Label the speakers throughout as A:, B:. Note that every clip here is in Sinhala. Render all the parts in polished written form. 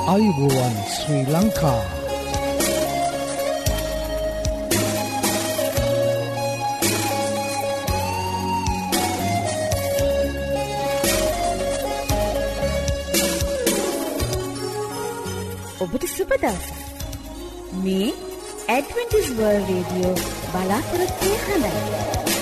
A: ආයුබෝවන් ශ්‍රී ලංකා.
B: ඔබට සුබ දවසක්. මේ ඇඩ්වෙන්ටිස් වර්ල්ඩ් රේඩියෝ බලාපොරොත්තු හඬයි.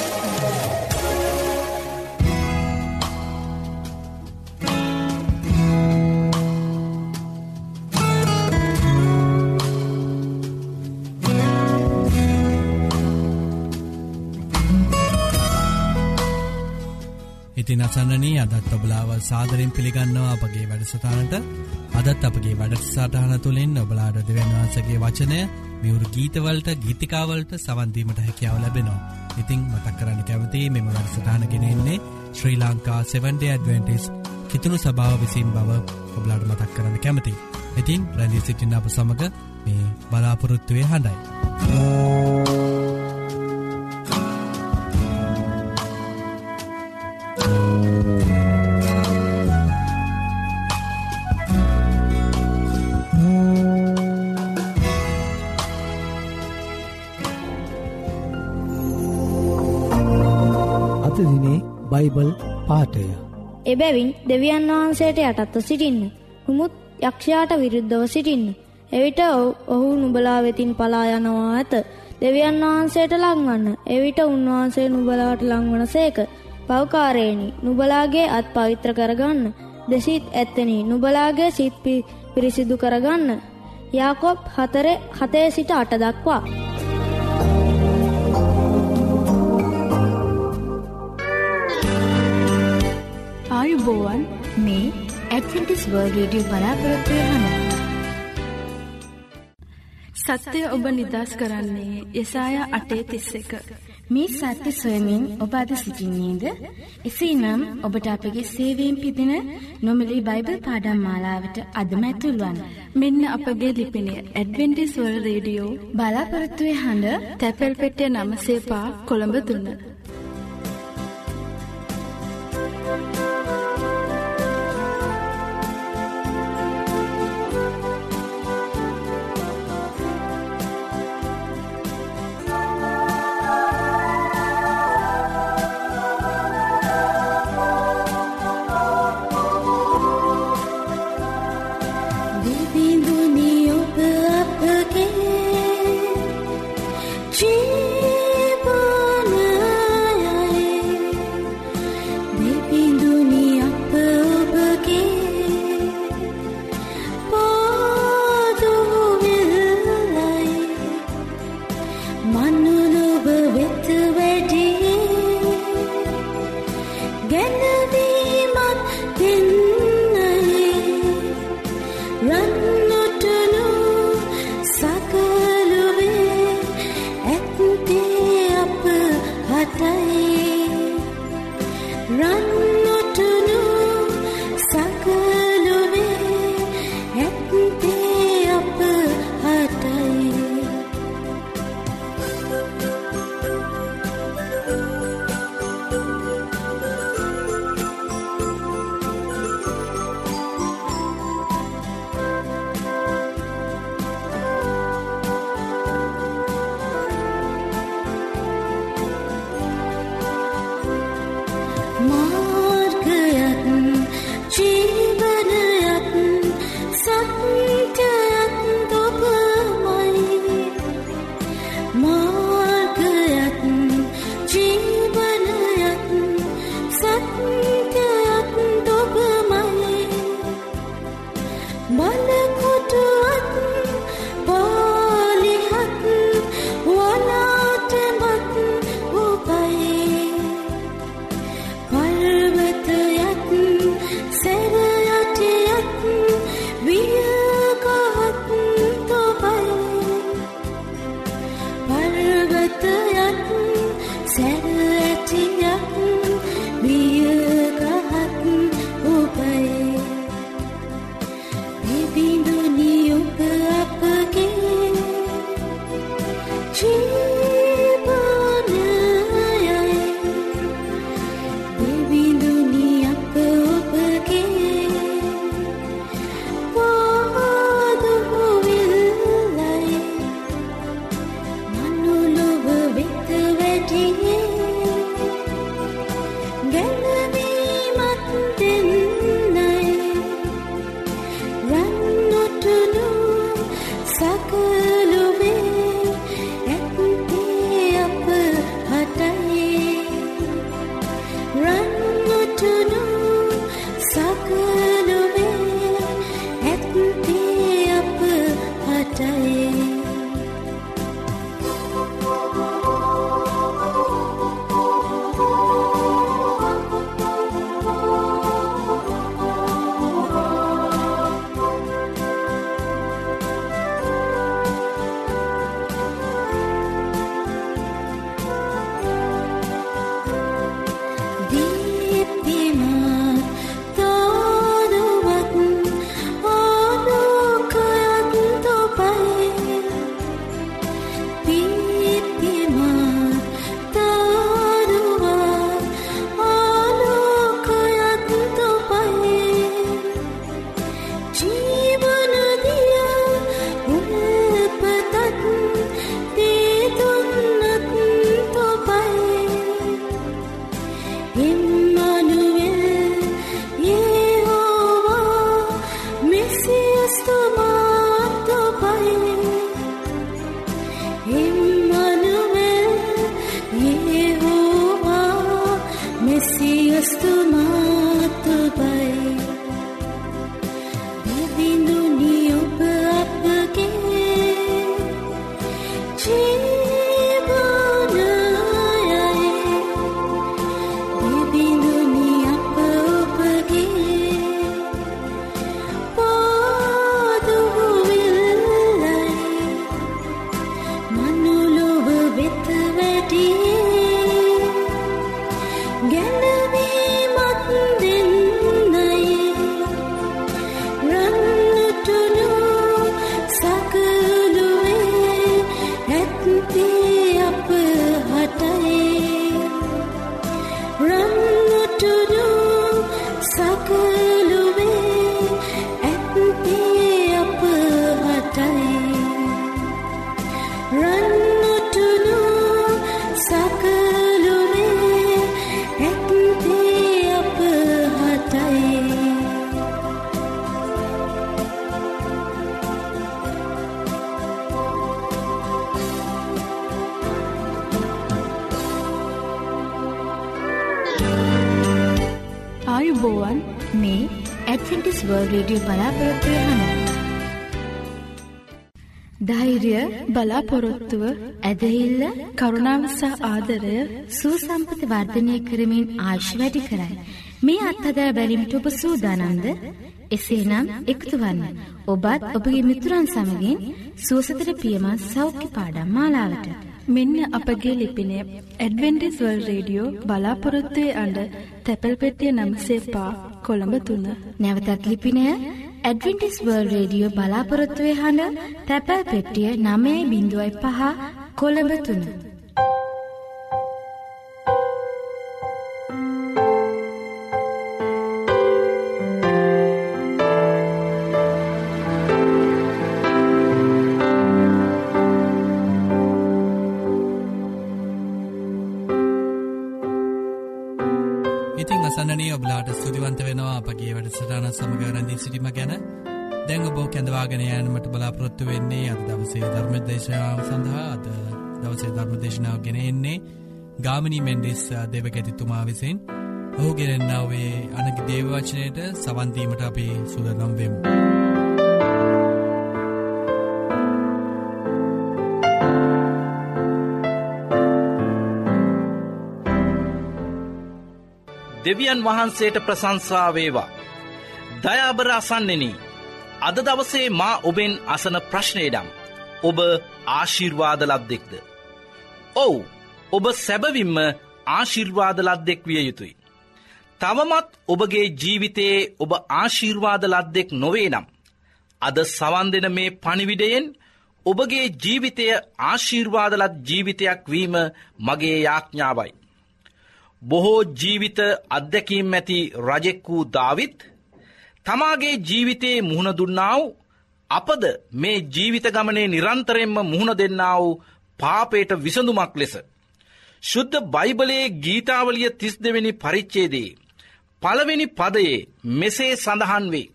C: ඉතින් අසන්නනී අදත් ඔබලාව සාදරයෙන් පිළිගන්නවා අපගේ වැඩසටහනට. අදත් අපගේ වැඩසටහන තුළින් ඔබලාට දෙවියන් වහන්සේගේ වචනය මියුරු ගීතවලට ගීතිකාවලට සවන් දීමට හැකියාව ලැබෙනවා. ඉතින් මතක් කරන්න කැමතියි මෙම වැඩසටහන ගෙනෙන්නේ ශ්‍රී ලංකා 7 Day Adventist කිතුණු සභාව විසින් බව ඔබලාට මතක් කරන්න කැමතියි. ඉතින් රැඳී සිටින්න අප සමග මේ බලාපොරොත්තුවේ හඬයි.
A: බයිබල් පාඨය.
D: එබැවින් දෙවියන් වහන්සේට යටත්ව සිටින්න. නුමුත් යක්ෂයාට විරුද්ධව සිටින්න. එවිට ඔහු නුඹලා වෙතින් පලා යනවා ඇත. දෙවියන් වහන්සේට ලංවන්න. එවිට උන්වහන්සේ නුඹලාට ලංවනසේක. පව්කාරේනි, නුඹලාගේ අත් පවිත්‍ර කරගන්න. දෙසිත් ඇත්තනි, නුඹලාගේ සිත් පිරිසිදු කරගන්න. යාකොබ් 4:7 සිට 8 දක්වා.
B: ආයුබෝවන් මේ ඇඩ්වෙන්ටිස් වර්ල්ඩ් රේඩියෝ බලාපොරොත්තු වෙනවා.
E: සත්‍ය ඔබ නිදහස් කරන්නේ යෙසායා 8:31.
B: මේ සත්‍ය සොයමින් ඔබ අද සිටින්නේද? එසේනම් ඔබට අපගේ සේවයෙන් පිදින නොමිලේ බයිබල් පාඩම් මාලාවට අදම ඇතුල් වන්න.
E: මෙන්න අපගේ ලිපිනය ඇඩ්වෙන්ටිස් වර්ල්ඩ් රේඩියෝ
B: බලාපොරොත්තු හඬ
E: තැපැල් පෙට්ටිය 9 සේපා කොළඹ 3.
B: जीवन මේ ඇඩ්වෙන්ටිස් වර්ල්ඩ් රේඩියෝ බලාපොරොත්තු වෙන ධෛර්ය,
E: බලාපොරොත්තුව,
B: ඇදහිල්ල,
E: කරුණාව සහ ආදරය
B: සුසම්පත වර්ධනය කරමින් ආයුෂ වැඩි කරයි. මේ අත්හදා බැලීමට ඔබ සූදානම්ද? එසේනම් එකතු වන්න. ඔබත් ඔබගේ මිතුරන් සමගින් සුවසතට පියමත් සෞඛ්‍ය පාඩම් මාලාවට.
E: මෙන්න අපගේ ලිපිනය ඇඩ්වෙන්ටිස් වර්ල්ඩ් රේඩියෝ බලාපොරොත්තුවේ අඩ තැපැල් පෙට්ටිය 9 කොළඹ 3.
B: නැවතත් ලිපිනය ඇඩ්වෙන්ටිස් වර්ල්ඩ් රේඩියෝ බලාපොරොත්තුවේ හඬ තැපැල් පෙට්ටිය 9.5 කොළඹ 3.
C: ඔබලාට ස්තුතිවන්ත වෙනවා අපගේ වැඩසටහන සමග රැඳී සිටීම ගැන. දැන් ඔබ කැඳවාගෙන යෑමට බලාපොරොත්තු වෙන්නේ අද දවසේ ධර්මදේශනාව සඳහා. අද දවසේ ධර්මදේශනාව ගෙන එන්නේ ගාමිණී මෙන්ඩිස් දේවගැතිතුමා විසින්. ඔහු ගෙනෙන්නා වූ අනගි දේව වචනයට සවන් දීමට අපි සූදානම් වෙමු.
F: දෙවියන් වහන්සේට ප්‍රශංසා වේවා. දයාබර අසන්නෙනි, අද දවසේ මා ඔබෙන් අසන ප්‍රශ්නයඩම් ඔබ ආශිර්වාද ලද්දෙක්ද? ඔව්, ඔබ සැබවින්ම ආශිර්වාද ලද්දෙක් විය යුතුයි. තවමත් ඔබගේ ජීවිතයේ ඔබ ආශිර්වාද ලද්දෙක් නොවේ නම් අද සවන් දෙන මේ පණිවිඩයෙන් ඔබගේ ජීවිතය ආශිර්වාද ලත් ජීවිතයක් වීම මගේ යාඥාවයි. බොහෝ ජීවිත අත්දැකීම් ඇති රජෙක් වූ දාවිත් තමාගේ ජීවිතයේ මුහුණ දුන්නා වූ අපද මේ ජීවිත ගමනේ නිරන්තරයෙන්ම මුහුණ දෙන්නා වූ පාපයට විසඳුමක් ලෙස ශුද්ධ බයිබලයේ ගීතාවලිය 32 වෙනි පරිච්ඡේදයේ පළවෙනි පදයේ මෙසේ සඳහන් වේ.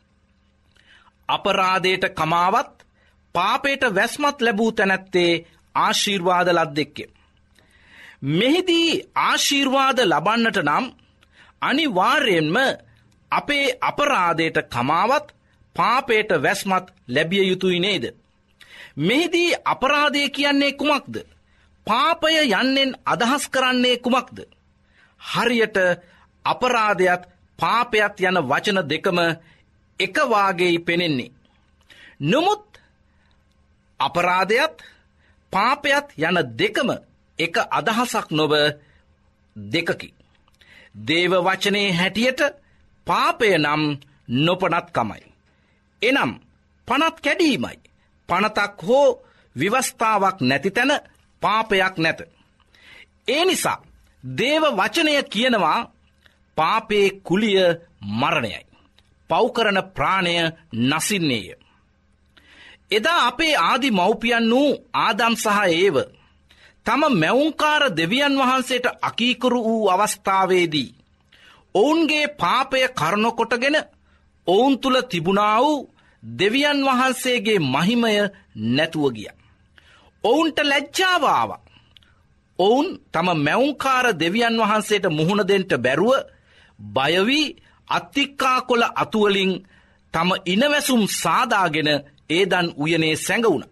F: අපරාධයට කමාවත් පාපයට වැස්මත් ලැබූ තැනැත්තේ ආශිර්වාද ලද්දෙක්ය. මෙහිදී ආශිර්වාද ලබන්නට නම් අනිවාර්යෙන්ම අපේ අපරාධයට කමාවත් පාපයට වැස්මත් ලැබිය යුතුයි නේද? මෙහිදී අපරාධය කියන්නේ කුමක්ද? පාපය යන්නෙන් අදහස් කරන්නේ කුමක්ද? හරියට අපරාධයත් පාපයත් යන වචන දෙකම එක වාගේයි පෙනෙන්නේ. නමුත් අපරාධයත් පාපයත් යන දෙකම එක අදහසක් නොව දෙකකි. දේව වචනේ හැටියට පාපය නම් නොපනත්කමයි. එනම් පනත් කැඩීමයි. පනතක් හෝ විවස්ථාවක් නැති තැන පාපයක් නැත. ඒ නිසා දේව වචනය කියනවා පාපේ කුලිය මරණයයි. පව්කරන ප්‍රාණය නසින්නේය. එදා අපේ ආදි මව්පියන් වූ ආදම් සහ ඒව තම මැවුම්කාර දෙවියන් වහන්සේට අකීකරු වූ අවස්ථාවේදී ඔවුන්ගේ පාපය කරණ කොටගෙන ඔවුන් තුළ තිබුණා වූ දෙවියන් වහන්සේගේ මහිමය නැතුව ගියා. ඔවුන්ට ලැජ්ජාව ආවා. ඔවුන් තම මැවුම්කාර දෙවියන් වහන්සේට මුහුණ දෙන්න බැරුව බය වී අත්තික්කාකොළ අතුවලින් තම ඉනවැසුම් සාදාගෙන ඒදන් උයනේ සැඟවුණා.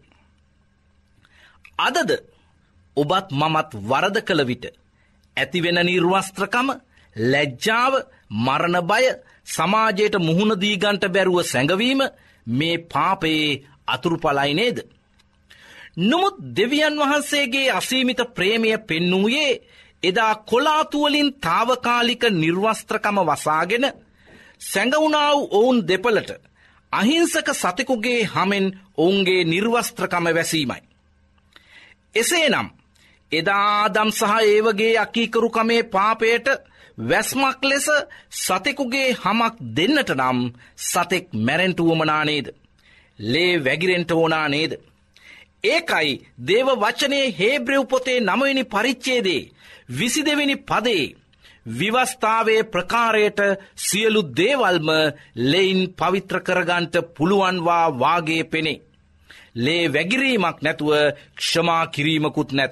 F: අදද ඔබත් මමත් වරද කළ විට ඇතිවෙන නිර්වස්ත්‍රකම, ලැජ්ජාව, මරණ බය, සමාජයට මුහුණ දීගන්ට බැරුව සැඟවීම මේ පාපයේ අතුරුඵලයි නේද? නමුත් දෙවියන් වහන්සේගේ අසීමිත ප්‍රේමය පෙන්වූයේ එදා කොලාතුවලින් తాවකාලික නිර්වස්ත්‍රකම වසාගෙන සැඟවුණා වූ ඔවුන් දෙපළට අහිංසක සතෙකුගේ හමෙන් ඔවුන්ගේ නිර්වස්ත්‍රකම වැසීමයි. එසේනම් එදා ආදම් සහ ඒවගේ අකීකරුකමේ පාපයට වැස්මක් ලෙස සතෙකුගේ හමක් දෙන්නට නම් සතෙක් මැරෙන්ට වුවමනා නේද? ලේ වැගිරෙන්ට ඕනා නේද? ඒකයි දේව වචනයේ හේබ්‍රෙව් පොතේ 9 වෙනි පරිච්ඡේදයේ 22 වෙනි පදයේ විවස්ථාවේ ප්‍රකාරයට සියලු දේවල්ම ලෙයින් පවිත්‍ර කරගන්ට පුළුවන්වා වාගේ පෙනේ. ලේ වැගිරීමක් නැතුව ක්ෂමා කිරීමකුත් නැත.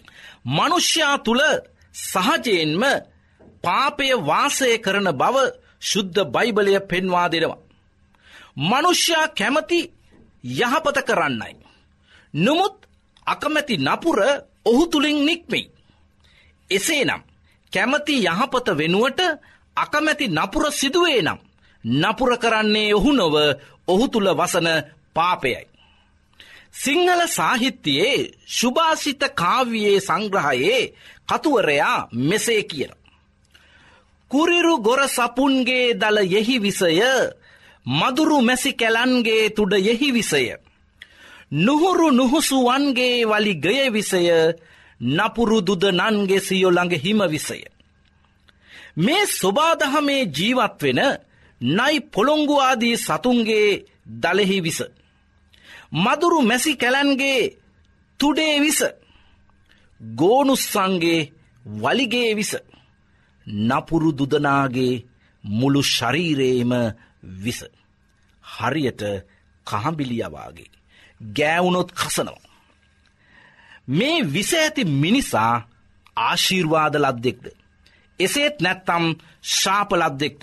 F: මනුෂ්‍යයා තුල සහජයෙන්ම පාපය වාසය කරන බව ශුද්ධ බයිබලය පෙන්වා දෙනවා. මනුෂ්‍යයා කැමති යහපත කරන්නයි. නමුත් අකමැති නපුර ඔහු තුළින් නික්මෙයි. එසේනම් කැමති යහපත වෙනුවට අකමැති නපුර සිදුවේ නම් නපුර කරන්නේ ඔහු නොව ඔහු තුළ වසන පාපයයි. සිංහල සාහිත්‍යයේ සුභාසිත කාව්‍යයේ සංග්‍රහයේ කතුවරයා මෙසේ කියන. කුරිරු ගොර සපුන්ගේ දල යෙහි විසය, මදුරු මැසි කැලන්ගේ තුඩ යෙහි විසය, නුහුරු නුහුසුවන්ගේ වලි ගය විසය, නපුරු දුදනන්ගේ සියොළඟ හිම විසය. මේ සොබාදහමේ ජීවත් වෙන නයි පොළොංගු ආදී සතුන්ගේ දලෙහි විස, මදුරු මැසි කැලන්ගේ තුඩේ විස, ගෝනුස්සන්ගේ වලිගේ විස, නපුරු දුදනාගේ මුළු ශරීරේම විස. හරියට කහඹිලියවාගේ ගෑවුනොත් කසනවා. මේ විස ඇති මිනිසා ආශිර්වාද ලද්දෙක්ද? එසේත් නැත්තම් ශාප ලද්දෙක්ද?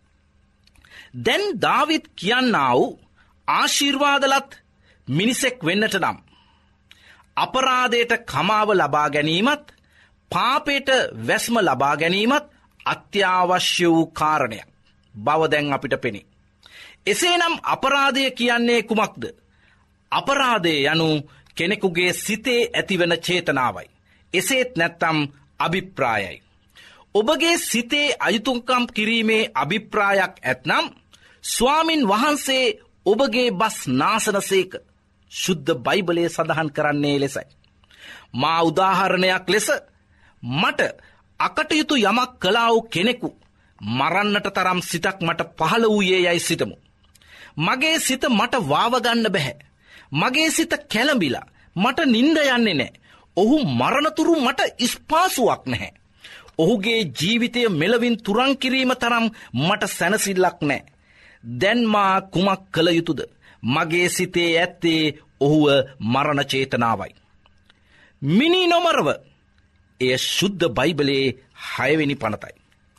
F: දැන් දාවිද් කියන්නා වූ ආශිර්වාදලත් මිනිසෙක් වෙන්නට නම් අපරාධයට කමාව ලබා ගැනීමත් පාපයට වැස්ම ලබා ගැනීමත් අත්‍යවශ්‍ය වූ කාරණයක් බව දැන් අපිට පෙනේ. එසේනම් අපරාධය කියන්නේ කුමක්ද? අපරාධය යනු කෙනෙකුගේ සිතේ ඇතිවන චේතනාවයි. එසේත් නැත්තම් අභිප්‍රායයි. ඔබගේ සිතේ අයුතුකම් කිරීමේ අභිප්‍රායක් ඇත්නම් ස්වාමින් වහන්සේ ඔබගේ බස් නාසනසේක. ශුද්ධ බයිබලයේ සඳහන් කරන්නේ ලෙසයි. මා උදාහරණයක් ලෙස මට අකටයුතු යමක් කළා වූ කෙනෙකු මරන්නට තරම් සිතක් මට පහළ වූයේ යයි සිතමු. මගේ සිත මට වාවගන්න බැහැ. මගේ සිත කැළඹිලා මට නින්ද යන්නේ නැහැ. ඔහු මරණතුරු මට ස්පාසුවක් නැහැ. ඔහුගේ ජීවිතය මෙලවින් තුරන් කිරීම තරම් මට සැනසෙල්ලක් නැහැ. දැන් මා කුමක් කළ යුතුද? මගේ සිතේ ඇත්තේ ඔහුව මරණ චේතනාවයි. මිනී නොමරව. එය ශුද්ධ බයිබලයේ 6 වෙනි පනතයි.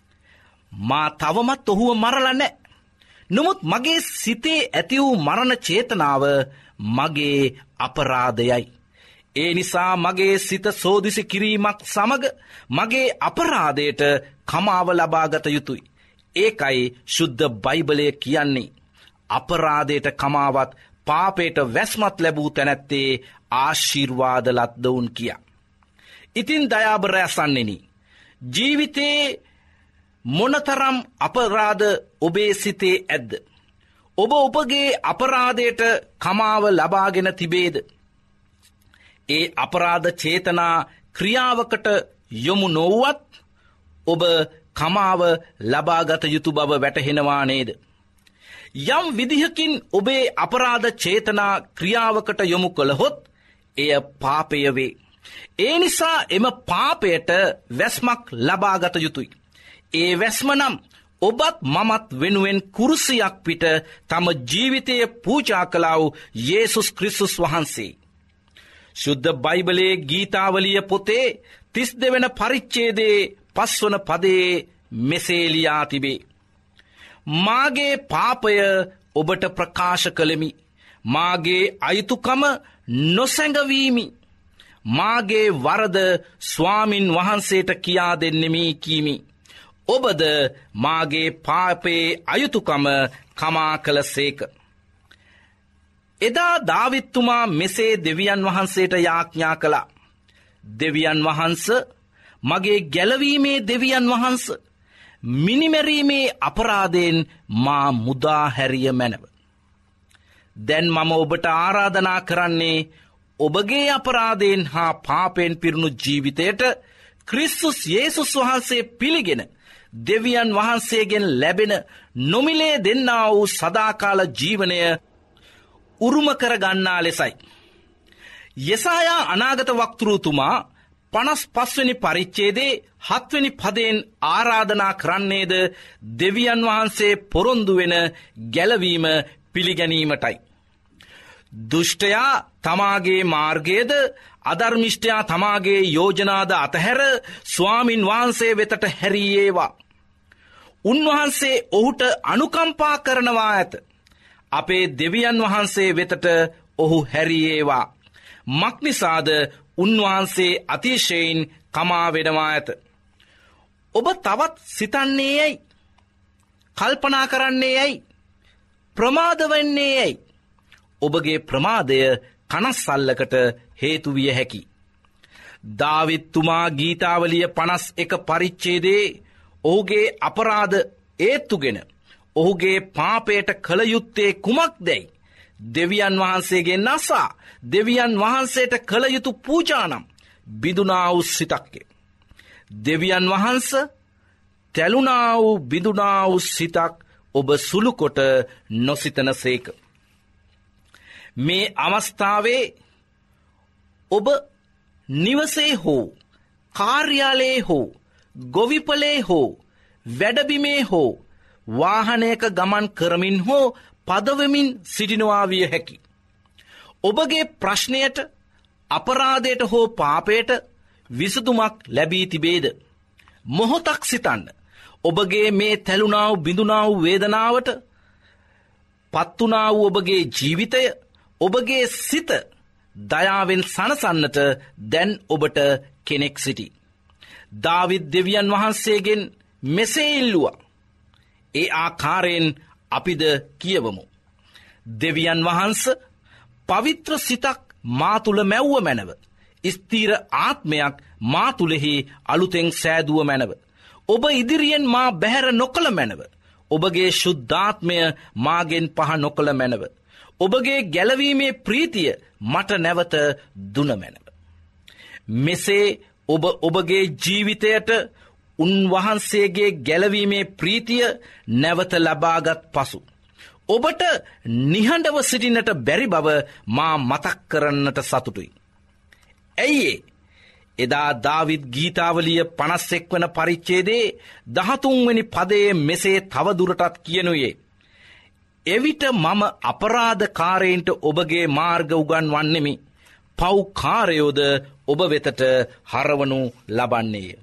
F: මා තවමත් ඔහුව මරලා නැහැ. නමුත් මගේ සිතේ ඇති වූ මරණ චේතනාව මගේ අපරාධයයි. ඒ නිසා මගේ සිත සෝදිසි කිරීමක් සමග මගේ අපරාධයට කමාව ලබාගත යුතුයි. ඒකයි ශුද්ධ බයිබලය කියන්නේ. අපරාධයට කමාවත් පාපයට වැස්මත් ලැබූ තැනැත්තේ ආශිර්වාද ලද්දවුන් කියා. ඉතින් දයාබර ඇසන්නෙනි, ජීවිතේ මොනතරම් අපරාධ ඔබේ සිතේ ඇද්ද? ඔබ ඔබගේ අපරාධයට කමාව ලබාගෙන තිබේද? ඒ අපරාධ චේතනා ක්‍රියාවකට යොමු නොවුවත් ඔබ කමාව ලබාගත යුතු බව වැටහෙනවා නේද? යම් විදිහකින් ඔබේ අපරාධ චේතනා ක්‍රියාවකට යොමු කළහොත් එය පාපය වේ. ඒ නිසා එම පාපයට වැස්මක් ලබාගත යුතුයි. ඒ වැස්ම නම් ඔබත් මමත් වෙනුවෙන් කුරුසියක් පිට තම ජීවිතය පූජා කළා වූ යේසුස් ක්‍රිස්තුස් වහන්සේ. ශුද්ධ බයිබලයේ ගීතාවලිය පොතේ 32 වෙනි පරිච්ඡේදයේ 5 වන පදයේ මෙසේ ලියා තිබේ. මාගේ පාපය ඔබට ප්‍රකාශ කළෙමි. මාගේ අයුතුකම නොසැඟවීමි. මාගේ වරද ස්වාමින් වහන්සේට කියා දෙන්නෙමි කීමි. ඔබද මාගේ පාපේ අයුතුකම කමා කළසේක. එදා දාවිත්තුමා මෙසේ දෙවියන් වහන්සේට යාඥා කළා. දෙවියන් වහන්ස, මගේ ගැලවීමේ දෙවියන් වහන්ස, මිනිමැරීමේ අපරාධයෙන් මා මුදා හැරිය මැනව. දැන් මම ඔබට ආරාධනා කරන්නේ ඔබගේ අපරාධයෙන් හා පාපයෙන් පිරුණු ජීවිතයට ක්‍රිස්තුස් යේසුස් වහන්සේ පිළිගෙන දෙවියන් වහන්සේගෙන් ලැබෙන නොමිලේ දෙන්නා වූ සදාකාල ජීවනය උරුම කරගන්නා ලෙසයි. යෙසායා අනාගත වක්තෘතුමා 55 වෙනි පරිච්ඡේදයේ 7 වෙනි පදයෙන් ආරාධනා කරන්නේද දෙවියන් වහන්සේ පොරොන්දු වෙන ගැලවීම පිළිගැනීමටයි. දුෂ්ටයා තමාගේ මාර්ගයේද, අධර්මිෂ්ඨයා තමාගේ යෝජනාද අතහැර ස්වාමින් වහන්සේ වෙතට හැරියේවා. උන්වහන්සේ ඔහුට අනුකම්පා කරනවා ඇත. අපේ දෙවියන් වහන්සේ වෙතට ඔහු හැරියේවා. මක්නිසාද උන්වහන්සේ අතිශයින් කමා වෙනවා ඇත. ඔබ තවත් සිතන්නේ ඇයි? කල්පනා කරන්නේ ඇයි? ප්‍රමාද වෙන්නේ ඇයි? ඔබගේ ප්‍රමාදය කනස්සල්ලකට හේතු විය හැකි. දාවිත්තුමා ගීතාවලිය 51 පරිච්ඡේදයේ ඔහුගේ අපරාධ ඒත්තුගෙන ඔහුගේ පාපයට කළ යුත්තේ කුමක්දැයි දෙවියන් වහන්සේගේ නසා දෙවියන් වහන්සේට කළ යුතු පූජානම් බිඳුනා වූ සිතක්ය. දෙවියන් වහන්ස තැළුණා වූ බිඳුනා වූ සිතක් ඔබ සුළුකොට නොසිතන සේක. මේ අවස්ථාවේ ඔබ නිවසේ හෝ කාර්යාලයේ හෝ ගොවිපලේ හෝ වැඩබිමේ හෝ වාහනයක ගමන් කරමින් හෝ පදවමින් සිටිනවා විය හැකි. ඔබගේ ප්‍රශ්නයට අපරාධයට හෝ පාපයට විසඳුමක් ලැබී තිබේද? මොහොතක් සිතන්න. ඔබගේ මේ තැළුණා වූ බිඳුනා වූ වේදනාවට පත්තුනා වූ ඔබගේ ජීවිතය ඔබගේ සිත දයාවෙන් සනසන්නට දැන් ඔබට කෙනෙක් සිටි. දාවිද් දෙවියන් වහන්සේගෙන් මෙසේ ඉල්ලුවා. ඒ ආකාරයෙන් අපිද කියවමු. දෙවියන් වහන්ස පවිත්‍ර සිතක් මා තුළ මැව්ව මැනව. ස්ථීර ආත්මයක් මා තුළෙහි අලුතෙන් සෑදුව මැනව. ඔබ ඉදිරියෙන් මා බැහැර නොකළ මැනව. ඔබගේ ශුද්ධාත්මය මාගෙන් පහ නොකළ මැනව. ඔබගේ ගැලවීමේ ප්‍රීතිය මට නැවත දුන මැනව. මෙසේ ඔබ ඔබගේ ජීවිතයට උන්වහන්සේගේ ගැලවීමේ ප්‍රීතිය නැවත ලබාගත් පසු ඔබට නිහඬව සිටින්නට බැරි බව මා මතක් කරන්නට සතුටුයි. ඇයි එදා දාවිද් ගීතාවලිය 51 වන පරිච්ඡේදයේ 13 වෙනි පදයේ මෙසේ තවදුරටත් කියනුයේ. එවිට මම අපරාධකාරයින්ට ඔබගේ මාර්ග උගන්වන්නෙමි. පව්කාරයෝද ඔබ වෙතට හරවනු ලබන්නේය.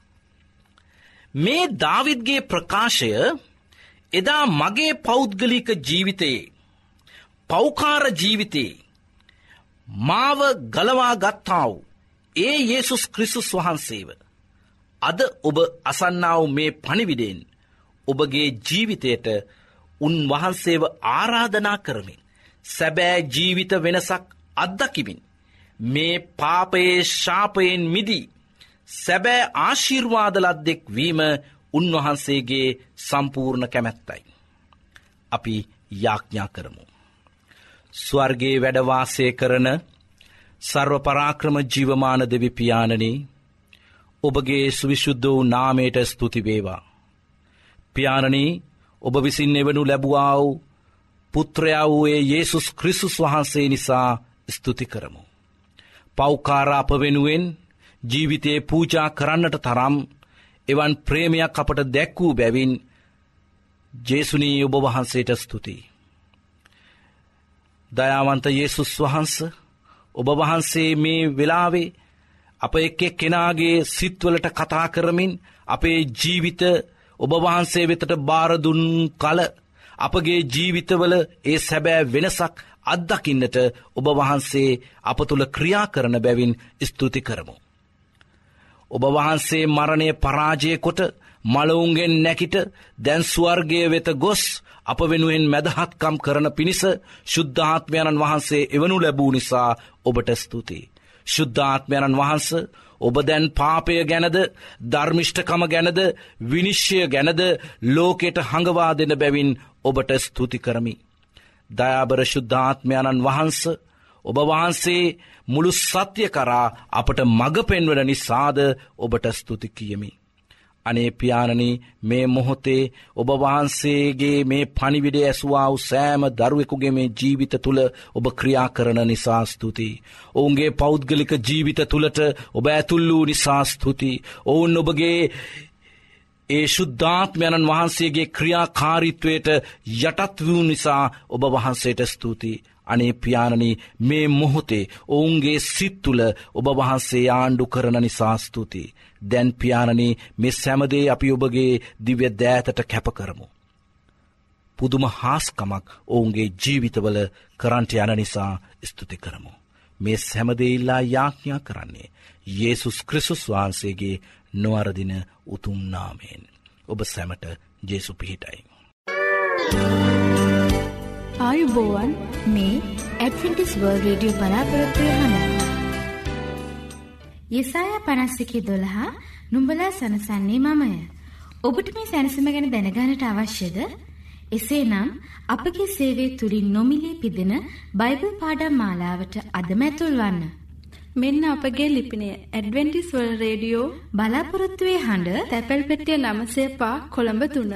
F: මේ දාවිද්ගේ ප්‍රකාශය එදා මගේ පෞද්ගලික ජීවිතයේ පෞකාර ජීවිතයේ මාව ගලවා ගත්තා වූ ඒ යේසුස් ක්‍රිස්තුස් වහන්සේව අද ඔබ අසන්නා වූ මේ පණිවිඩයෙන් ඔබගේ ජීවිතයට උන්වහන්සේව ආරාධනා කරමින් සැබෑ ජීවිත වෙනසක් අත්දකිමින් මේ පාපයේ ශාපයෙන් මිදී සැබෑ ආශිර්වාද ලද්දෙක් වීම උන්වහන්සේගේ සම්පූර්ණ කැමැත්තයි. අපි යාඥා කරමු. ස්වර්ගයේ වැඩ වාසය කරන සර්ව පරාක්‍රම ජීවමාන දෙවි පියාණනි, ඔබගේ සුවිශුද්ධ වූ නාමයට ස්තුති වේවා. පියාණනි, ඔබ විසින් එවනු ලැබුවා වූ පුත්‍රයා වූ යේසුස් ක්‍රිස්තුස් වහන්සේ නිසා ස්තුති කරමු. පෞකාර අප වෙනුවෙන් ජීවිතේ පූජා කරන්නට තරම් එවන් ප්‍රේමයක් අපට දැක් වූ බැවින් ජේසුනී ඔබ වහන්සේට ස්තුතියි. දයාවන්ත යේසුස් වහන්ස, ඔබ වහන්සේ මේ වෙලාවේ අප එක් කෙනාගේ සිත්වලට කතා කරමින් අපේ ජීවිත ඔබ වහන්සේ වෙතට බාර දුන් කල අපගේ ජීවිතවල ඒ සැබෑ වෙනසක් අත්දකින්නට ඔබ වහන්සේ අප තුළ ක්‍රියා කරන බැවින් ස්තුති කරමු. ඔබ වහන්සේ මරණය පරාජය කොට මලවුන්ගෙන් නැකිට දැන් ස්වර්ගයේ වෙත ගොස් අප වෙනුවෙන් මැදහත්කම් කරන පිණිස ශුද්ධාත්මයන්න් වහන්සේ එවනු ලැබූ නිසා ඔබට ස්තුතියි. ශුද්ධාත්මයන්න් වහන්ස, ඔබ දැන් පාපය ගැනද ධර්මිෂ්ඨකම ගැනද විනිශ්චය ගැනද ලෝකයට හඟවා දෙන බැවින් ඔබට ස්තුති කරමි. දයාබර ශුද්ධාත්මයන්න් වහන්ස, ඔබ වහන්සේ මුළු සත්‍ය කරා අපට මඟ පෙන්වන නිසාද ඔබට ස්තුති කියමි. අනේ පියාණනි, මේ මොහොතේ ඔබ වහන්සේගේ මේ පණිවිඩය ඇසුවා වූ සෑම දරුවෙකුගේ මේ ජීවිත තුළ ඔබ ක්‍රියා කරන නිසා ස්තුතියි. ඔවුන්ගේ පෞද්ගලික ජීවිත තුළට ඔබ ඇතුල් වූ නිසා ස්තුතියි. ඔවුන් ඔබගේ ඒ ශුද්ධාත්මයන්න් වහන්සේගේ ක්‍රියාකාරීත්වයට යටත් වූ නිසා ඔබ වහන්සේට ස්තුතියි. අනේ පියාණනි මේ මොහොතේ ඔවුන්ගේ සිත් තුළ ඔබ වහන්සේ ආණ්ඩු කරන නිසා ස්තුතියි. දැන් පියාණනි මේ සෑමදේ අපි ඔබගේ දිව්‍ය දෑතට කැප කරමු. පුදුම හාස්කමක් ඔවුන්ගේ ජීවිතවල කරන්ට යන නිසා ස්තුති කරමු. මේ සෑමදේ ඉල්ලා යාඥා කරන්නේ යේසුස් ක්‍රිස්තුස් වහන්සේගේ නොවරදින උතුම් නාමයෙන්. ඔබ සැමට ජේසු පිහිටයි.
E: ආයුබෝවන්
B: මේ ඇඩ්වෙන්ටිස් වර්ල්ඩ් රේඩියෝ බලාපොරොත්තු වෙන යෙසායා 51:12 නුඹලා සනසන්නේ මමය. ඔබට මේ සැනසීම ගැන දැනගන්නට අවශ්‍යද? එසේනම් අපගේ සේවය තුලින් නොමිලේ පිදෙන බයිබල් පාඩම් මාලාවට අදම ඇතුල් වන්න.
E: මෙන්න අපගේ ලිපිනය ඇඩ්වෙන්ටිස් වර්ල්ඩ් රේඩියෝ
B: බලාපොරොත්තු වෙන හඬ
E: තැපැල් පෙට්ටිය 9 කොළඹ 3.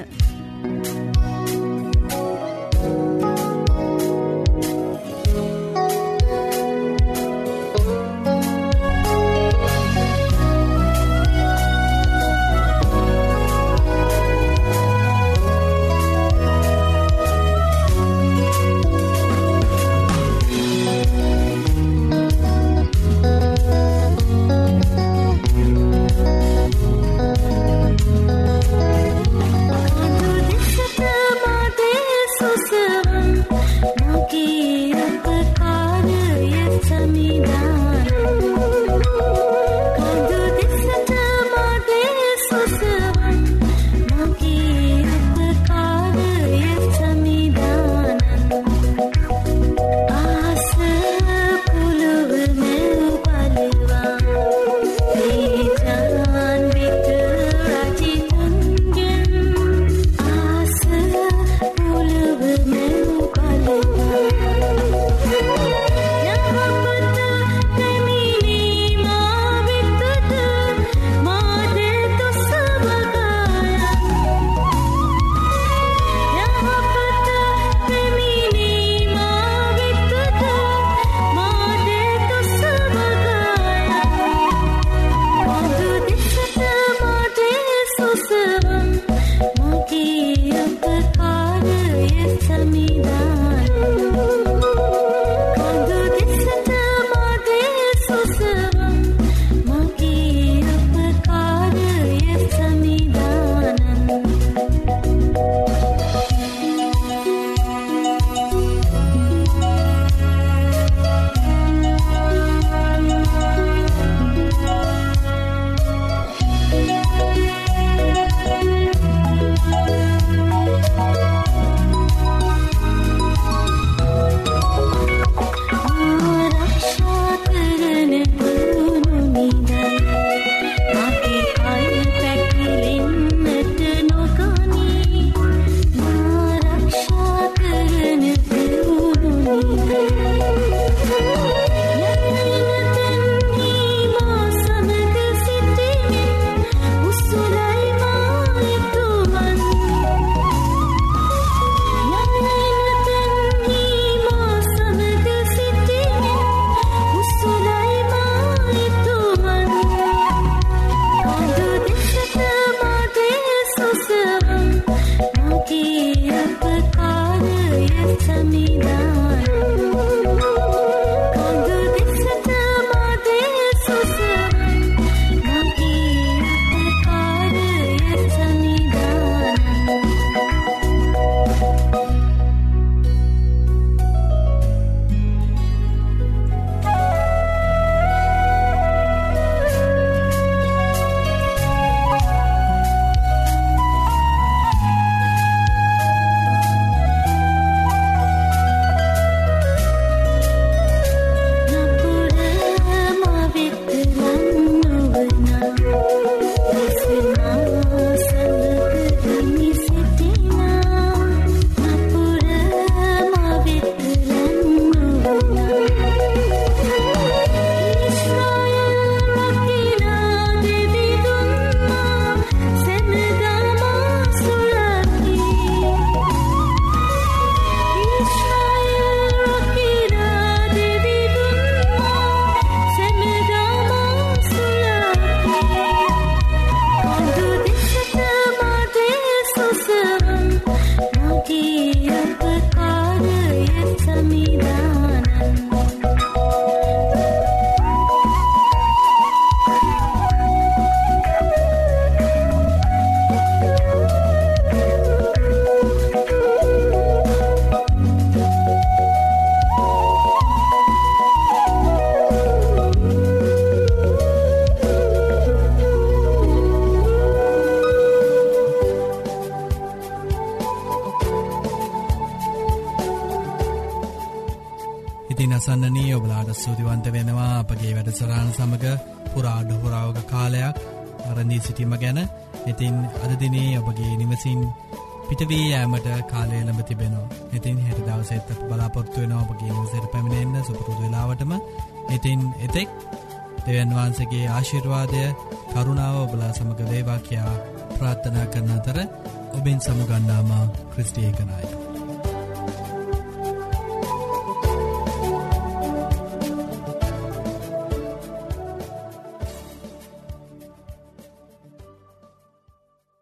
C: ඉතින් අසන්නනී ඔබලාට ස්තුතිවන්ත වෙනවා අපගේ වැඩසටහන සමග පුරාවක කාලයක් අරදී සිටීම ගැන. ඉතින් අද දිනේ ඔබගේ නිවසින් පිටවී යෑමට කාලය ලැබ තිබෙනවා. ඉතින් හෙට දවසේත් අප බලාපොරොත්තු වෙනවා ඔබගේ නිවසට පැමිණෙන්න සුපුරුදු වෙලාවටම. ඉතින් එතෙක් දෙවියන් වහන්සේගේ ආශිර්වාදය කරුණාව ඔබලා සමග වේවා කියා ප්‍රාර්ථනා කරන අතර ඔබෙන් සමුගන්නාම ක්‍රිස්තියානි